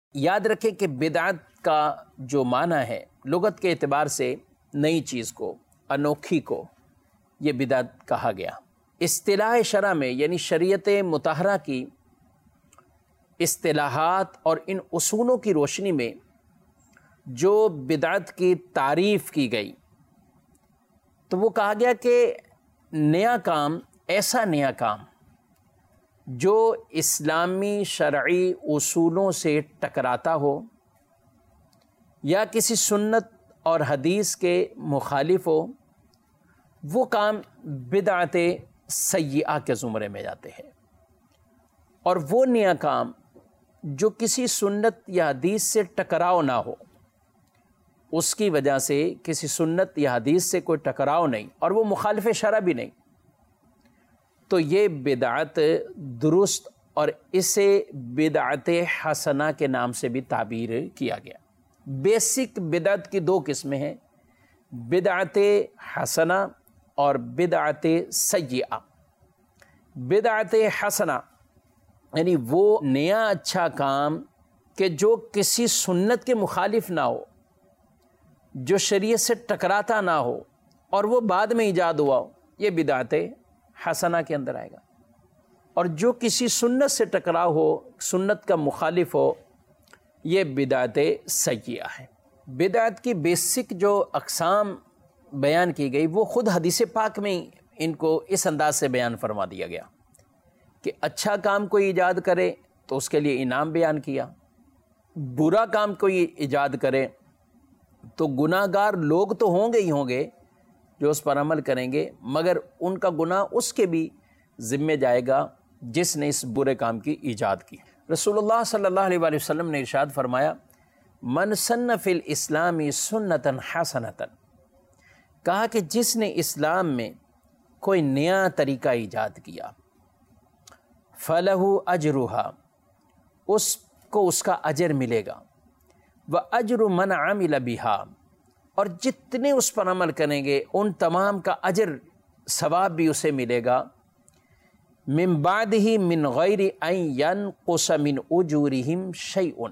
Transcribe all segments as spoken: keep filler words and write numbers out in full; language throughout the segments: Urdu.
یاد رکھیں کہ بدعت کا جو معنی ہے لغت کے اعتبار سے نئی چیز کو، انوکھی کو یہ بدعت کہا گیا۔ اصطلاح شرع میں یعنی شریعت مطہرہ کی اصطلاحات اور ان اصولوں کی روشنی میں جو بدعت کی تعریف کی گئی تو وہ کہا گیا کہ نیا کام، ایسا نیا کام جو اسلامی شرعی اصولوں سے ٹکراتا ہو یا کسی سنت اور حدیث کے مخالف ہو، وہ کام بدعت سیئہ کے زمرے میں جاتے ہیں۔ اور وہ نیا کام جو کسی سنت یا حدیث سے ٹکراؤ نہ ہو، اس کی وجہ سے کسی سنت یا حدیث سے کوئی ٹکراؤ نہیں اور وہ مخالف شرع بھی نہیں، تو یہ بدعت درست اور اسے بدعت حسنہ کے نام سے بھی تعبیر کیا گیا۔ بیسک بدعت کی دو قسمیں ہیں، بدعت حسنہ اور بدعت سیئہ۔ بدعت حسنہ یعنی وہ نیا اچھا کام کہ جو کسی سنت کے مخالف نہ ہو، جو شریعت سے ٹکراتا نہ ہو اور وہ بعد میں ایجاد ہوا ہو، یہ بدعت حسنہ کے اندر آئے گا۔ اور جو کسی سنت سے ٹکراؤ ہو، سنت کا مخالف ہو، یہ بدعت سیئہ ہے۔ بدعت کی بیسک جو اقسام بیان کی گئی وہ خود حدیث پاک میں ان کو اس انداز سے بیان فرما دیا گیا کہ اچھا کام کوئی ایجاد کرے تو اس کے لیے انعام بیان کیا، برا کام کوئی ایجاد کرے تو گناہ گار لوگ تو ہوں گے ہی ہوں گے جو اس پر عمل کریں گے، مگر ان کا گناہ اس کے بھی ذمہ جائے گا جس نے اس برے کام کی ایجاد کی۔ رسول اللہ صلی اللہ علیہ وآلہ وسلم نے ارشاد فرمایا، من سن فی الاسلام سنتا حسنتا، کہا کہ جس نے اسلام میں کوئی نیا طریقہ ایجاد کیا، فلہ اجرھا، اس کو اس کا اجر ملے گا، واجر من عمل بھا، اور جتنے اس پر عمل کریں گے ان تمام کا اجر ثواب بھی اسے ملے گا، من بعدہ من غیر ان ینقص من اجورہم شیء،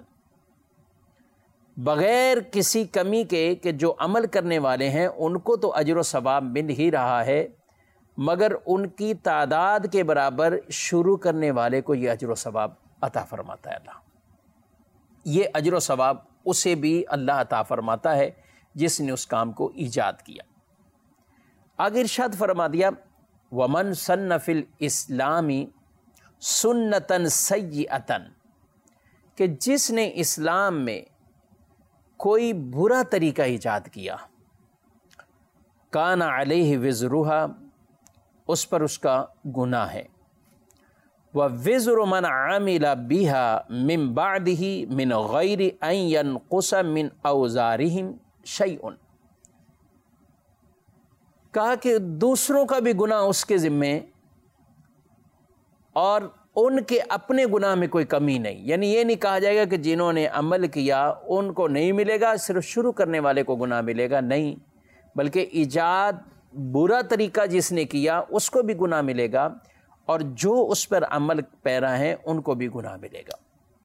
بغیر کسی کمی کے کہ جو عمل کرنے والے ہیں ان کو تو اجر و ثواب مل ہی رہا ہے، مگر ان کی تعداد کے برابر شروع کرنے والے کو یہ اجر و ثواب عطا فرماتا ہے اللہ۔ یہ اجر و ثواب اسے بھی اللہ عطا فرماتا ہے جس نے اس کام کو ایجاد کیا۔ آگے ارشاد فرما دیا، وَمَن سَنَّ فِي الْإِسْلَامِ سُنَّةً سَيِّئَةً، کہ جس نے اسلام میں کوئی برا طریقہ ایجاد کیا، کَانَ عَلَيْهِ وِزْرُهَا، اس پر اس کا گناہ ہے، وَوِزْرُ مَنْ عَمِلَ بِهَا مِنْ بَعْدِهِ مِنْ غَيْرِ أَنْ يَنْقُصَ مِنْ أَوْزَارِهِمْ شَيْءٌ، کہا کہ دوسروں کا بھی گناہ اس کے ذمے اور ان کے اپنے گناہ میں کوئی کمی نہیں، یعنی یہ نہیں کہا جائے گا کہ جنہوں نے عمل کیا ان کو نہیں ملے گا، صرف شروع کرنے والے کو گناہ ملے گا، نہیں، بلکہ ایجاد برا طریقہ جس نے کیا اس کو بھی گناہ ملے گا، اور جو اس پر عمل پیرا ہیں ان کو بھی گناہ ملے گا۔